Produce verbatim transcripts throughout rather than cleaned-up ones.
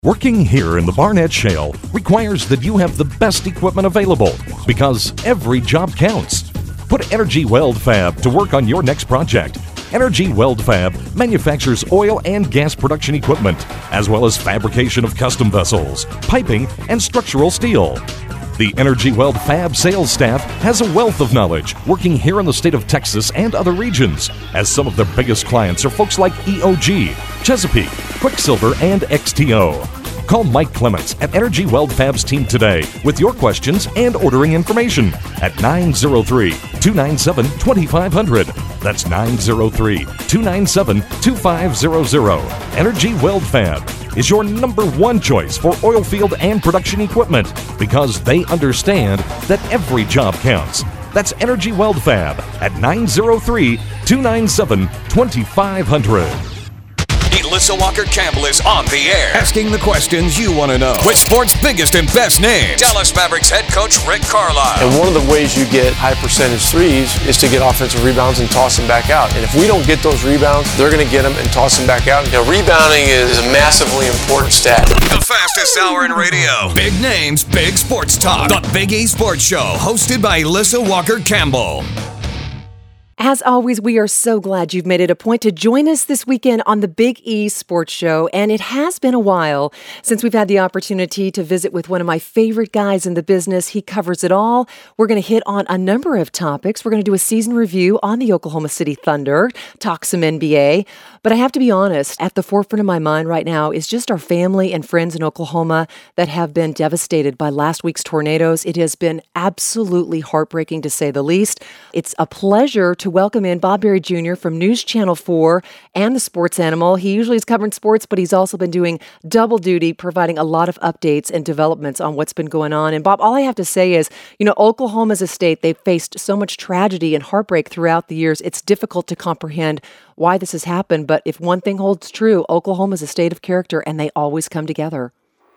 Working here in the Barnett Shale requires that you have the best equipment available because every job counts. Put Energy Weld Fab to work on your next project. Energy Weld Fab manufactures oil and gas production equipment, as well as fabrication of custom vessels, piping, and structural steel. The Energy Weld Fab sales staff has a wealth of knowledge working here in the state of Texas and other regions, as some of their biggest clients are folks like E O G, Chesapeake, Quicksilver, and X T O. Call Mike Clements at Energy Weld Fab's team today with your questions and ordering information at nine zero three, two nine seven, two five zero zero. That's nine zero three, two nine seven, two five zero zero. Energy Weld Fab is your number one choice for oil field and production equipment because they understand that every job counts. That's Energy Weld Fab at nine zero three, two nine seven, two five zero zero. Alyssa Walker-Campbell is on the air, asking the questions you want to know with sports' biggest and best names. Dallas Mavericks head coach Rick Carlisle. And one of the ways you get high percentage threes is to get offensive rebounds and toss them back out. And if we don't get those rebounds, they're going to get them and toss them back out. You know, rebounding is a massively important stat. The fastest hour in radio. Big names, big sports talk. The Big E Sports Show, hosted by Alyssa Walker-Campbell. As always, we are so glad you've made it a point to join us this weekend on the Big E Sports Show. And it has been a while since we've had the opportunity to visit with one of my favorite guys in the business. He covers it all. We're going to hit on a number of topics. We're going to do a season review on the Oklahoma City Thunder, talk some N B A. But I have to be honest, at the forefront of my mind right now is just our family and friends in Oklahoma that have been devastated by last week's tornadoes. It has been absolutely heartbreaking, to say the least. It's a pleasure to welcome in Bob Berry Junior from News Channel four and the Sports Animal. He usually is covering sports, but he's also been doing double duty, providing a lot of updates and developments on what's been going on. And Bob, all I have to say is, you know, Oklahoma is a state, they've faced so much tragedy and heartbreak throughout the years. It's difficult to comprehend why this has happened. But if one thing holds true, Oklahoma is a state of character, and they always come together.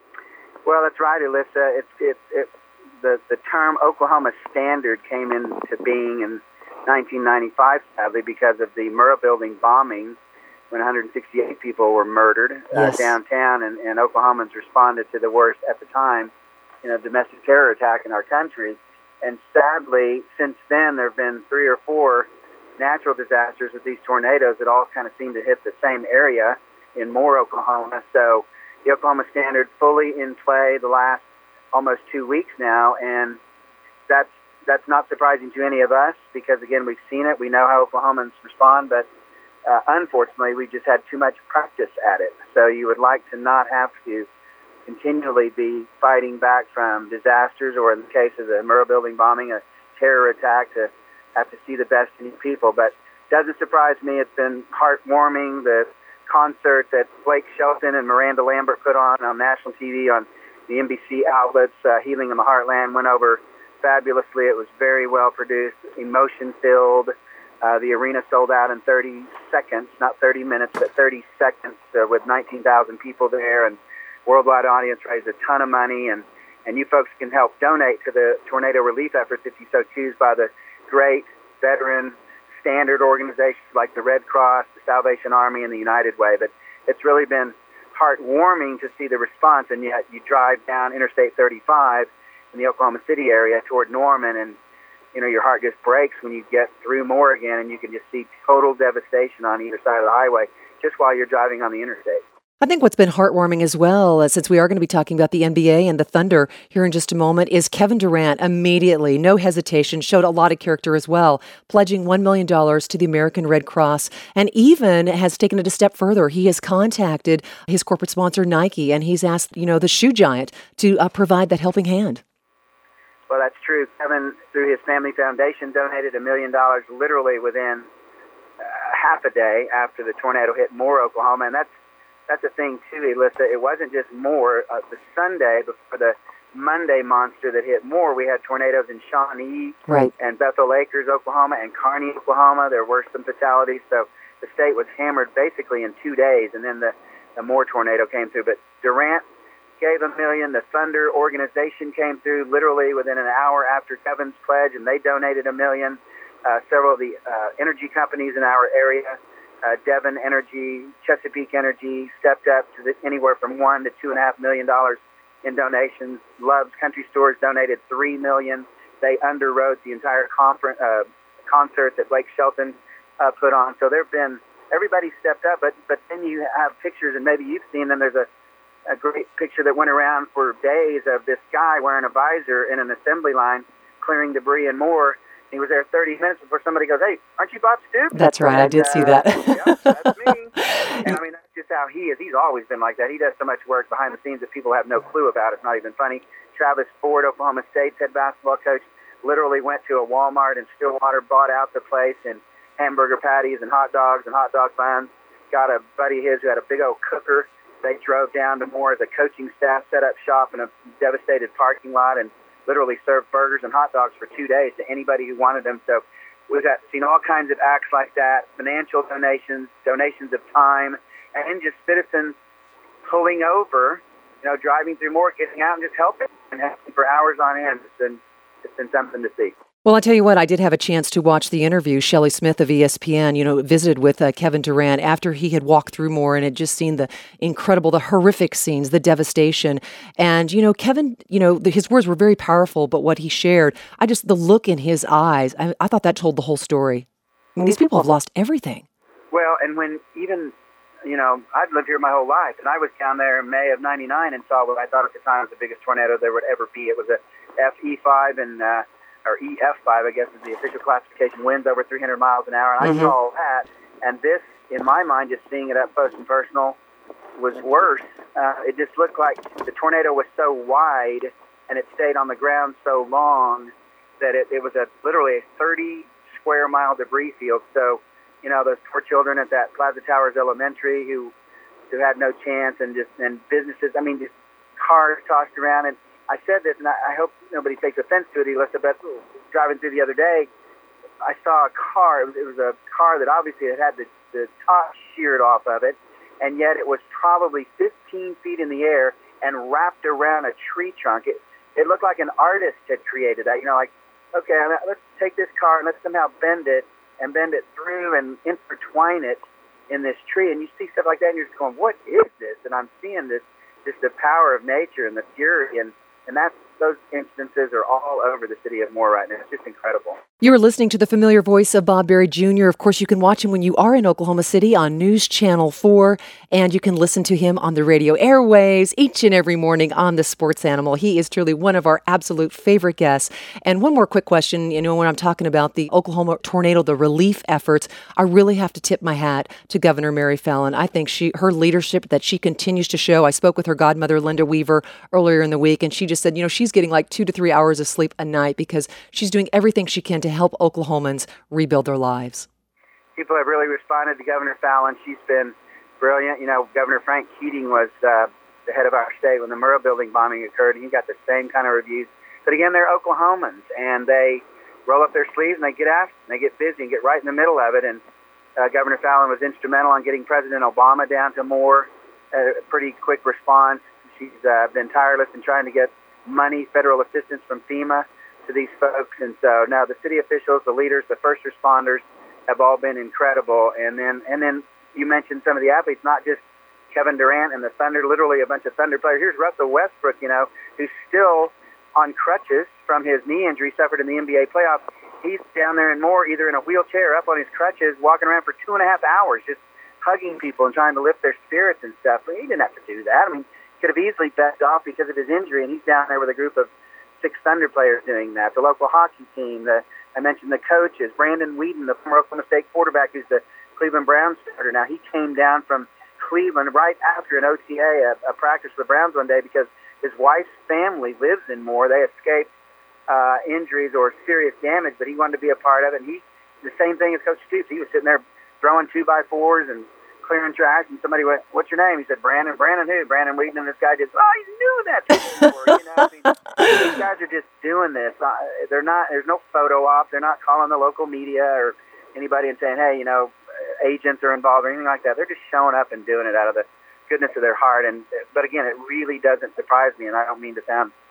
Well, that's right, Alyssa. It's it, it, the, the term Oklahoma Standard came into being in nineteen ninety-five, sadly, because of the Murrah Building bombing when one hundred sixty-eight people were murdered Yes. uh, downtown, and, and Oklahomans responded to the worst at the time, you know, domestic terror attack in our country. And sadly, since then, there have been three or four natural disasters with these tornadoes that all kind of seem to hit the same area in Moore, Oklahoma. So the Oklahoma Standard fully in play the last almost two weeks now, and that's That's not surprising to any of us because, again, we've seen it. We know how Oklahomans respond, but uh, unfortunately, we just had too much practice at it. So you would like to not have to continually be fighting back from disasters or, in the case of the Murrah Building bombing, a terror attack, to have to see the best in people. But it doesn't surprise me. It's been heartwarming. The concert that Blake Shelton and Miranda Lambert put on on national T V on the N B C outlets, uh, Healing in the Heartland, went over fabulously. It was very well produced, emotion-filled. Uh, the arena sold out in thirty seconds, not thirty minutes, but thirty seconds, uh, with nineteen thousand people there, and worldwide audience raised a ton of money. And, and you folks can help donate to the tornado relief efforts if you so choose by the great veteran standard organizations like the Red Cross, the Salvation Army, and the United Way. But it's really been heartwarming to see the response, and yet you drive down Interstate thirty-five in the Oklahoma City area toward Norman, and you know your heart just breaks when you get through Moore again, and you can just see total devastation on either side of the highway just while you're driving on the interstate. I think what's been heartwarming as well, uh, since we are going to be talking about the N B A and the Thunder here in just a moment, is Kevin Durant immediately, no hesitation, showed a lot of character as well, pledging one million dollars to the American Red Cross, and even has taken it a step further. He has contacted his corporate sponsor, Nike, and he's asked, you know, the shoe giant to uh, provide that helping hand. Well, that's true. Kevin, through his family foundation, donated a million dollars literally within uh, half a day after the tornado hit Moore, Oklahoma. And that's that's a thing, too, Alyssa. It wasn't just Moore. Uh, the Sunday before the Monday monster that hit Moore, we had tornadoes in Shawnee right. and Bethel Acres, Oklahoma, and Kearney, Oklahoma. There were some fatalities. So the state was hammered basically in two days, and then the, the Moore tornado came through. But Durant gave a million. The Thunder organization came through literally within an hour after Kevin's pledge, and they donated a million. Uh, several of the uh, energy companies in our area Uh, Devon Energy, Chesapeake Energy stepped up to the, anywhere from one to two and a half million dollars in donations. Love's Country Stores donated three million. They underwrote the entire conference, uh, concert that Blake Shelton uh, put on. So there've been everybody stepped up, but but then you have pictures, and maybe you've seen them. There's a a great picture that went around for days of this guy wearing a visor in an assembly line, clearing debris and more. He was there thirty minutes before somebody goes, "Hey, aren't you Bob Stoops?" That's right. And, I did uh, see that. Yeah, that's me. And I mean, that's just how he is. He's always been like that. He does so much work behind the scenes that people have no clue about. It's not even funny. Travis Ford, Oklahoma State's head basketball coach, literally went to a Walmart in Stillwater, bought out the place, and hamburger patties and hot dogs and hot dog buns. Got a buddy of his who had a big old cooker. They drove down to Moore. The coaching staff set up shop in a devastated parking lot and literally served burgers and hot dogs for two days to anybody who wanted them. So we've got, seen all kinds of acts like that, financial donations, donations of time, and just citizens pulling over, you know, driving through Moore, getting out and just helping, and helping for hours on end. It's been, it's been something to see. Well, I tell you what, I did have a chance to watch the interview. Shelley Smith of E S P N, you know, visited with uh, Kevin Durant after he had walked through Moore and had just seen the incredible, the horrific scenes, the devastation. And, you know, Kevin, you know, the, his words were very powerful, but what he shared, I just, the look in his eyes, I, I thought that told the whole story. I mean, these people have lost everything. Well, and when even, you know, I've lived here my whole life, and I was down there in May of ninety-nine and saw what I thought at the time was the biggest tornado there would ever be. It was a F E five and, uh, or E F five, I guess is the official classification, winds over three hundred miles an hour, and Mm-hmm. I saw that, and this, in my mind, just seeing it up close and personal, was worse. Uh, it just looked like the tornado was so wide, and it stayed on the ground so long, that it, it was a literally a thirty square mile debris field. So, you know, those poor children at that Plaza Towers Elementary who who had no chance, and just and businesses, I mean, just cars tossed around. And I said this, and I, I hope nobody takes offense to it, Elizabeth. Driving through the other day, I saw a car. It was, it was a car that obviously had had the, the top sheared off of it, and yet it was probably fifteen feet in the air and wrapped around a tree trunk. It, it looked like an artist had created that. You know, like, okay, let's take this car and let's somehow bend it and bend it through and intertwine it in this tree. And you see stuff like that, and you're just going, what is this? And I'm seeing this, just the power of nature and the fury, and And that's, those instances are all over the city of Moore right now. It's just incredible. You are listening to the familiar voice of Bob Berry Junior Of course, you can watch him when you are in Oklahoma City on News Channel four, and you can listen to him on the radio airwaves each and every morning on The Sports Animal. He is truly one of our absolute favorite guests. And one more quick question. You know, when I'm talking about the Oklahoma tornado, the relief efforts, I really have to tip my hat to Governor Mary Fallin. I think she, her leadership that she continues to show. I spoke with her godmother, Linda Weaver, earlier in the week, and she just said, you know, she's getting like two to three hours of sleep a night because she's doing everything she can to help Oklahomans rebuild their lives. People have really responded to Governor Fallin. She's been brilliant. You know, Governor Frank Keating was uh, the head of our state when the Murrah building bombing occurred, and he got the same kind of reviews. But again, they're Oklahomans, and they roll up their sleeves and they get after it, and they get busy and get right in the middle of it. And uh, Governor Fallin was instrumental in getting President Obama down to Moore, a pretty quick response. She's uh, been tireless in trying to get money, federal assistance from FEMA to these folks. And so now the city officials, the leaders, the first responders have all been incredible. And then and then you mentioned some of the athletes, not just Kevin Durant and the Thunder, literally a bunch of Thunder players. Here's Russell Westbrook, you know, who's still on crutches from his knee injury suffered in the N B A playoffs. He's down there in Moore, either in a wheelchair, up on his crutches, walking around for two and a half hours, just hugging people and trying to lift their spirits and stuff. But he didn't have to do that. I mean, could have easily backed off because of his injury, and he's down there with a group of six Thunder players doing that. The local hockey team, the I mentioned the coaches, Brandon Whedon, the former Oklahoma State quarterback, who's the Cleveland Browns starter. Now, he came down from Cleveland right after an O T A, a, a practice with the Browns one day, because his wife's family lives in Moore. They escaped uh, injuries or serious damage, but he wanted to be a part of it. And he, the same thing as Coach Stoops. He was sitting there throwing two by fours and clearing trash, and somebody went, "What's your name?" He said, "Brandon." "Brandon who?" "Brandon Whedon." And this guy just, "Oh, he knew that before." You know, I mean, these guys are just doing this. Uh, they're not. There's no photo op. They're not calling the local media or anybody and saying, "Hey, you know, agents are involved," or anything like that. They're just showing up and doing it out of the goodness of their heart. And but again, it really doesn't surprise me, and I don't mean to sound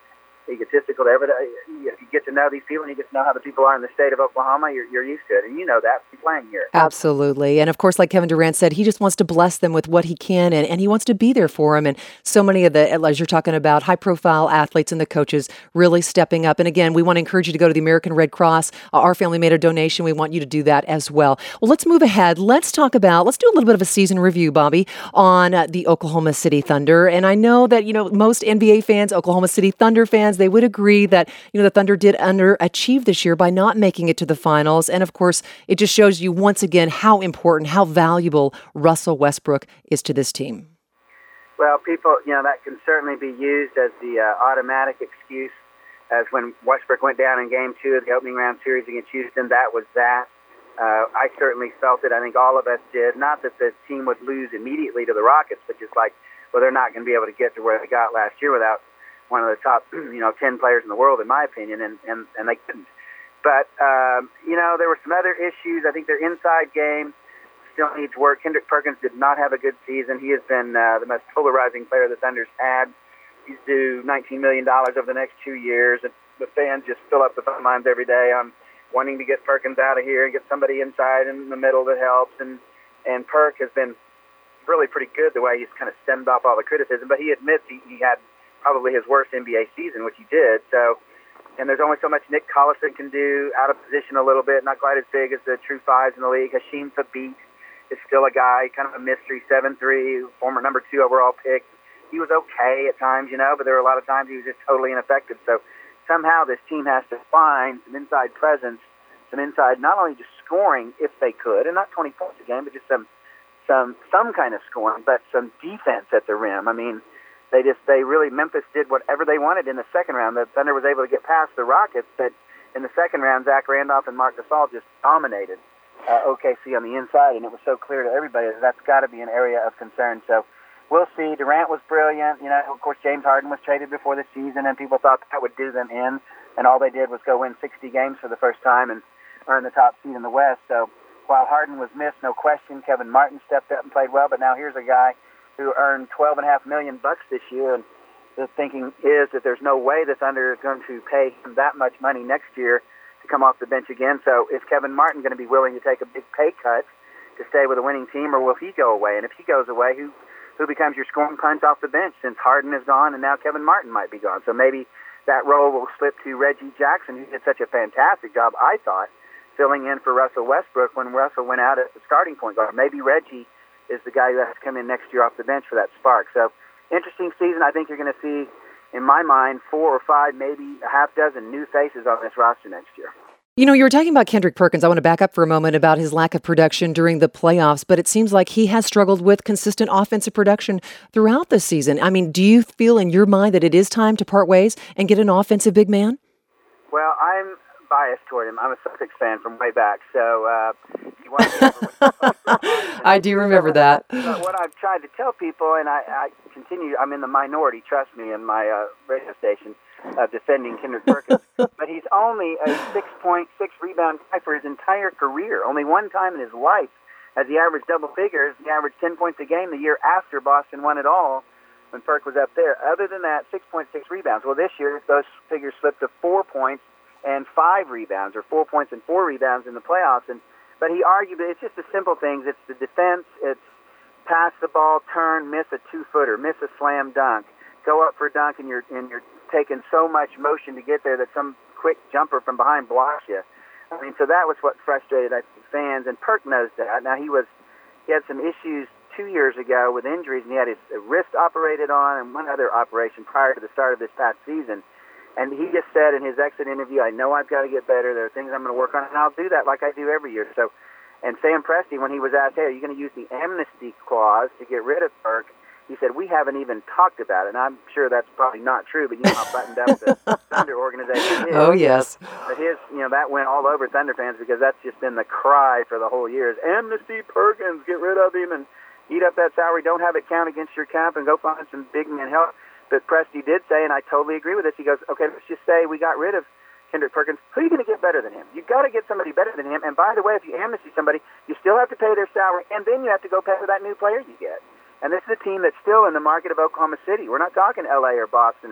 egotistical there, but uh, if you get to know these people and you get to know how the people are in the state of Oklahoma, you're, you're used to it, and you know that from playing here. Absolutely. And of course, like Kevin Durant said, he just wants to bless them with what he can, and, and he wants to be there for them. And so many of the, as you're talking about, high-profile athletes and the coaches really stepping up. And again, we want to encourage you to go to the American Red Cross. Uh, our family made a donation. We want you to do that as well. Well, let's move ahead. Let's talk about, let's do a little bit of a season review, Bobby, on uh, the Oklahoma City Thunder. And I know that, you know, most N B A fans, Oklahoma City Thunder fans, they would agree that, you know, the Thunder did underachieve this year by not making it to the finals. And of course, it just shows you once again how important, how valuable Russell Westbrook is to this team. Well, people, you know, that can certainly be used as the uh, automatic excuse, as when Westbrook went down in game two of the opening round series against Houston. That was that. Uh, I certainly felt it. I think all of us did. Not that the team would lose immediately to the Rockets, but just like, well, they're not going to be able to get to where they got last year without one of the top, you know, ten players in the world, in my opinion, and, and, and they couldn't. But, um, you know, there were some other issues. I think their inside game still needs work. Kendrick Perkins did not have a good season. He has been uh, the most polarizing player the Thunder's had. He's due nineteen million dollars over the next two years. And the fans just fill up the phone lines every day on wanting to get Perkins out of here and get somebody inside in the middle that helps. And, and Perk has been really pretty good the way he's kind of stemmed off all the criticism. But he admits he, he had probably his worst N B A season, which he did. So, and there's only so much Nick Collison can do, out of position a little bit, not quite as big as the true fives in the league. Hasheem Thabeet is still a guy, kind of a mystery, seven three, former number two overall pick. He was okay at times, you know, but there were a lot of times he was just totally ineffective. So somehow this team has to find some inside presence, some inside, not only just scoring if they could, and not twenty points a game, but just some some some kind of scoring, but some defense at the rim. I mean, They just, they really, Memphis did whatever they wanted in the second round. The Thunder was able to get past the Rockets, but in the second round, Zach Randolph and Marc Gasol just dominated uh, O K C on the inside, and it was so clear to everybody that that's got to be an area of concern. So we'll see. Durant was brilliant. You know, of course, James Harden was traded before the season, and people thought that would do them in, and all they did was go win sixty games for the first time and earn the top seed in the West. So while Harden was missed, no question, Kevin Martin stepped up and played well, but now here's a guy who earned twelve and a half million bucks this year, and the thinking is that there's no way the Thunder is going to pay him that much money next year to come off the bench again. So is Kevin Martin going to be willing to take a big pay cut to stay with a winning team, or will he go away? And if he goes away, who who becomes your scoring punch off the bench, since Harden is gone and now Kevin Martin might be gone? So maybe that role will slip to Reggie Jackson, who did such a fantastic job, I thought, filling in for Russell Westbrook when Russell went out at the starting point guard. Maybe Reggie is the guy who has to come in next year off the bench for that spark. So, interesting season. I think you're going to see, in my mind, four or five, maybe a half dozen new faces on this roster next year. You know, you were talking about Kendrick Perkins. I want to back up for a moment about his lack of production during the playoffs, but it seems like he has struggled with consistent offensive production throughout the season. I mean, do you feel in your mind that it is time to part ways and get an offensive big man? Well, I'm biased toward him. I'm a Celtics fan from way back, so uh, you want to I do remember that. But what I've tried to tell people, and I, I continue, I'm in the minority, trust me, in my uh, radio station, uh, defending Kendrick Perkins, but he's only a six point six rebound guy for his entire career. Only one time in his life has he averaged double figures. He averaged ten points a game the year after Boston won it all, when Perk was up there. Other than that, six point six rebounds. Well, this year, those figures slipped to four points and five rebounds, or four points and four rebounds in the playoffs. And but he argued that it's just the simple things. It's the defense. It's pass the ball, turn, miss a two-footer, miss a slam dunk, go up for a dunk, and you're and you're taking so much motion to get there that some quick jumper from behind blocks you. I mean, so that was what frustrated I think fans. And Perk knows that. Now he was he had some issues two years ago with injuries, and he had his wrist operated on and one other operation prior to the start of this past season. And he just said in his exit interview, I know I've got to get better. There are things I'm going to work on, and I'll do that like I do every year. So, and Sam Presti, when he was asked, hey, are you going to use the amnesty clause to get rid of Perk? He said, we haven't even talked about it. And I'm sure that's probably not true, but you know how buttoned up the Thunder organization is. Oh, yes. But his, you know, that went all over Thunder fans because that's just been the cry for the whole year is amnesty Perkins, get rid of him and eat up that salary. Don't have it count against your cap and go find some big man help. But Presti did say, and I totally agree with this, he goes, okay, let's just say we got rid of Kendrick Perkins. Who are you going to get better than him? You've got to get somebody better than him. And by the way, if you amnesty somebody, you still have to pay their salary, and then you have to go pay for that new player you get. And this is a team that's still in the market of Oklahoma City. We're not talking L A or Boston or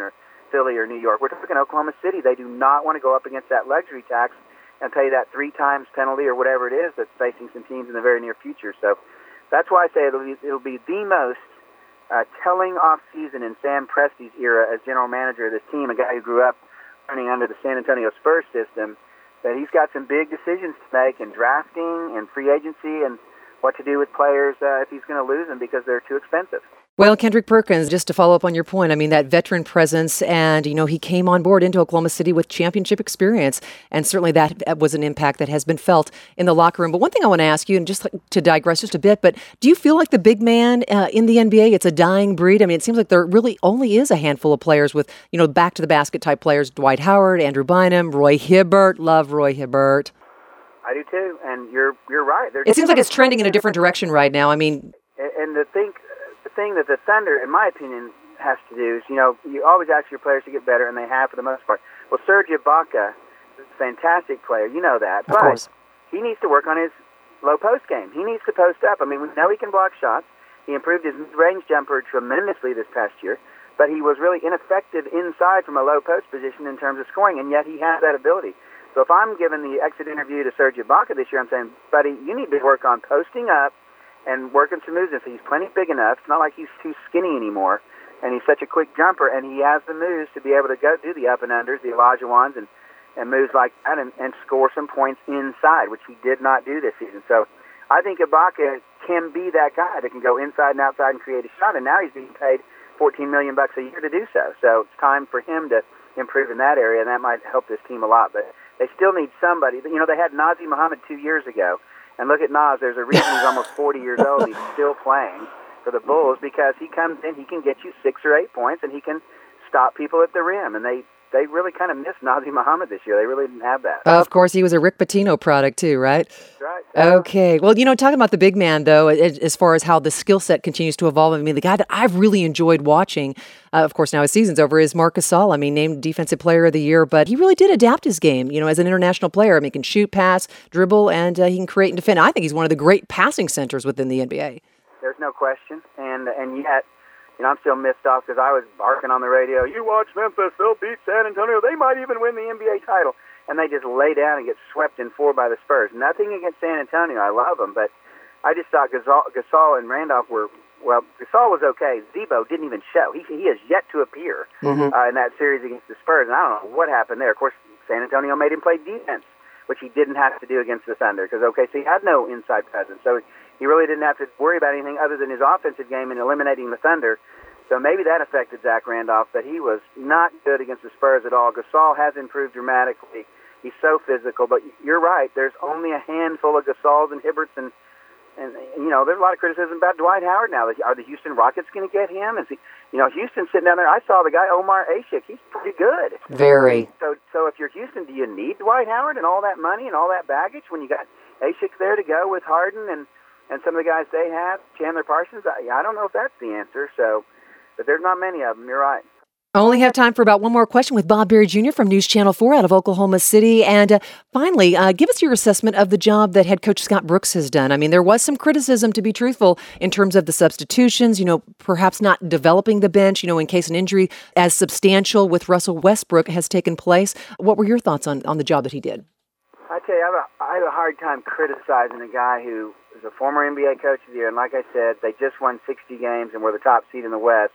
Philly or New York. We're talking Oklahoma City. They do not want to go up against that luxury tax and pay that three times penalty or whatever it is that's facing some teams in the very near future. So that's why I say it'll be, it'll be the most uh, telling off-season in Sam Presti's era as general manager of this team, a guy who grew up running under the San Antonio Spurs system, that he's got some big decisions to make in drafting and free agency and what to do with players uh, if he's going to lose them because they're too expensive. Well, Kendrick Perkins, just to follow up on your point, I mean, that veteran presence, and, you know, he came on board into Oklahoma City with championship experience, and certainly that was an impact that has been felt in the locker room. But one thing I want to ask you, and just to digress just a bit, but do you feel like the big man uh, in the N B A, it's a dying breed? I mean, it seems like there really only is a handful of players with, you know, back-to-the-basket type players, Dwight Howard, Andrew Bynum, Roy Hibbert. Love Roy Hibbert. I do too, and you're you're right. There's it seems like it's trending in a different direction right now. I mean, and the thing, the thing that the Thunder, in my opinion, has to do is, you know, you always ask your players to get better, and they have for the most part. Well, Serge Ibaka is a fantastic player, you know that, of but course. He needs to work on his low post game. He needs to post up. I mean, we know he can block shots. He improved his mid-range jumper tremendously this past year, but he was really ineffective inside from a low post position in terms of scoring, and yet he has that ability. So if I'm giving the exit interview to Serge Ibaka this year, I'm saying, buddy, you need to work on posting up and working some moves. He's plenty big enough. It's not like he's too skinny anymore, and he's such a quick jumper, and he has the moves to be able to go do the up and unders, the Elijah ones, and, and moves like that, and, and score some points inside, which he did not do this season. So I think Ibaka can be that guy that can go inside and outside and create a shot, and now he's being paid fourteen million dollars bucks a year to do so. So it's time for him to improve in that area, and that might help this team a lot. But they still need somebody. You know, they had Nazr Mohammed two years ago, and look at Naz. There's a reason he's almost forty years old. He's still playing for the Bulls because he comes in, he can get you six or eight points, and he can stop people at the rim. And they, they really kind of missed Nazr Mohammed this year. They really didn't have that. Uh, of course, he was a Rick Pitino product too, right? That's right. Okay. Well, you know, talking about the big man, though, as far as how the skill set continues to evolve, I mean, the guy that I've really enjoyed watching, uh, of course, now his season's over, is Marc Gasol. I mean, named Defensive Player of the Year, but he really did adapt his game, you know, as an international player. I mean, he can shoot, pass, dribble, and uh, he can create and defend. I think he's one of the great passing centers within the N B A. There's no question. And, and yet, you know, I'm still missed off because I was barking on the radio, you watch Memphis, they'll beat San Antonio, they might even win the N B A title. And they just lay down and get swept in four by the Spurs. Nothing against San Antonio. I love them, but I just thought Gasol, Gasol and Randolph were, well, Gasol was okay. Zebo didn't even show. He he has yet to appear mm-hmm. uh, in that series against the Spurs, and I don't know what happened there. Of course, San Antonio made him play defense, which he didn't have to do against the Thunder because O K C had no inside presence. So he really didn't have to worry about anything other than his offensive game and eliminating the Thunder. So maybe that affected Zach Randolph, but he was not good against the Spurs at all. Gasol has improved dramatically. He's so physical, but you're right. There's only a handful of Gasols and Hibberts, and, and you know, there's a lot of criticism about Dwight Howard now. Are the Houston Rockets going to get him? Is he, you know, Houston sitting down there. I saw the guy, Omar Ashik. He's pretty good. Very. So, so if you're Houston, do you need Dwight Howard and all that money and all that baggage when you got Ashik there to go with Harden and, and some of the guys they have, Chandler Parsons? I, I don't know if that's the answer. So, but there's not many of them. You're right. I only have time for about one more question with Bob Berry Junior from News Channel four out of Oklahoma City. And uh, finally, uh, give us your assessment of the job that head coach Scott Brooks has done. I mean, there was some criticism, to be truthful, in terms of the substitutions, you know, perhaps not developing the bench, you know, in case an injury as substantial with Russell Westbrook has taken place. What were your thoughts on, on the job that he did? I tell you, I have, a, I have a hard time criticizing a guy who is a former N B A coach of the year. And like I said, they just won sixty games and were the top seed in the West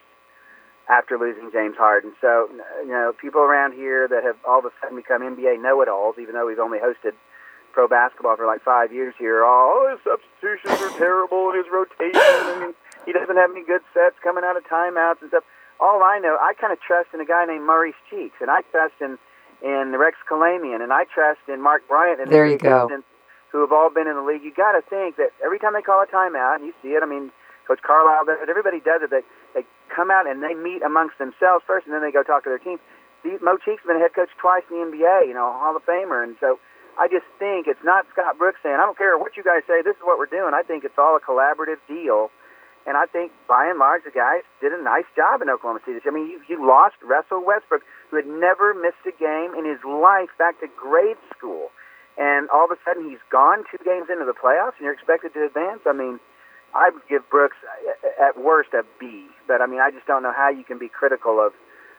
after losing James Harden. So, you know, people around here that have all of a sudden become N B A know-it-alls, even though we've only hosted pro basketball for like five years here, are all, oh, his substitutions are terrible, and his rotation, and he doesn't have any good sets coming out of timeouts and stuff. All I know, I kind of trust in a guy named Maurice Cheeks, and I trust in, in Rex Kalamian, and I trust in Mark Bryant, and there you go, who have all been in the league. You got to think that every time they call a timeout, and you see it, I mean, Coach Carlisle does it, everybody does it, they, they come out and they meet amongst themselves first, and then they go talk to their team. These, Mo Cheeks has been a head coach twice in the N B A, you know, Hall of Famer, and so I just think it's not Scott Brooks saying, I don't care what you guys say, this is what we're doing. I think it's all a collaborative deal, and I think by and large the guys did a nice job in Oklahoma City. I mean, you, you lost Russell Westbrook, who had never missed a game in his life back to grade school, and all of a sudden he's gone two games into the playoffs, and you're expected to advance. I mean, I would give Brooks, at worst, a B. But, I mean, I just don't know how you can be critical of,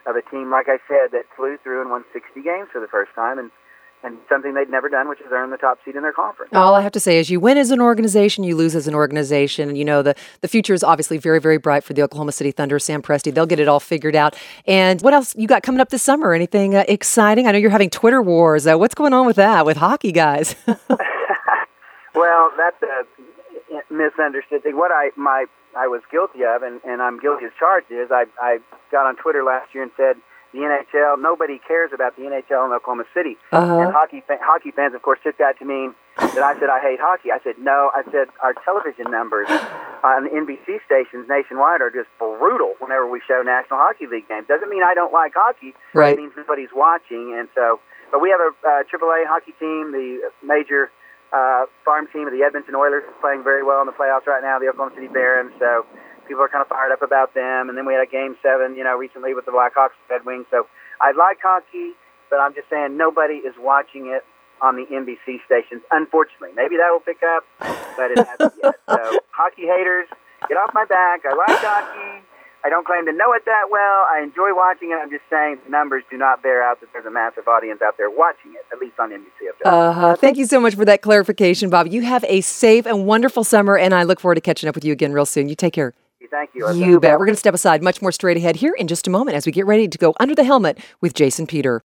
of a team, like I said, that flew through and won sixty games for the first time, and, and something they'd never done, which is earn the top seed in their conference. All I have to say is you win as an organization, you lose as an organization. And, you know, the, the future is obviously very, very bright for the Oklahoma City Thunder. Sam Presti, they'll get it all figured out. And what else you got coming up this summer? Anything uh, exciting? I know you're having Twitter wars. Uh, what's going on with that, with hockey guys? Well, that's a misunderstood thing. What I my I was guilty of, and, and I'm guilty as charged, is I, I got on Twitter last year and said the N H L, nobody cares about the N H L in Oklahoma City. Uh-huh. And hockey fa- hockey fans, of course, took that to mean that I said I hate hockey. I said, no, I said our television numbers on the N B C stations nationwide are just brutal whenever we show National Hockey League games. Doesn't mean I don't like hockey. Right. It means nobody's watching. And so, but we have a uh, triple A hockey team, the major Uh, farm team of the Edmonton Oilers is playing very well in the playoffs right now, the Oklahoma City Barons, so people are kind of fired up about them. And then we had a game seven, you know, recently with the Blackhawks Red Wings. So I like hockey, but I'm just saying nobody is watching it on the N B C stations, unfortunately. Maybe that will pick up, but it hasn't yet. So hockey haters, get off my back. I like hockey. I don't claim to know it that well. I enjoy watching it. I'm just saying the numbers do not bear out that there's a massive audience out there watching it, at least on N B C. Uh-huh. Thank you so much for that clarification, Bob. You have a safe and wonderful summer, and I look forward to catching up with you again real soon. You take care. Thank you. You bet. We're going to step aside. Much more straight ahead here in just a moment as we get ready to go under the helmet with Jason Peter.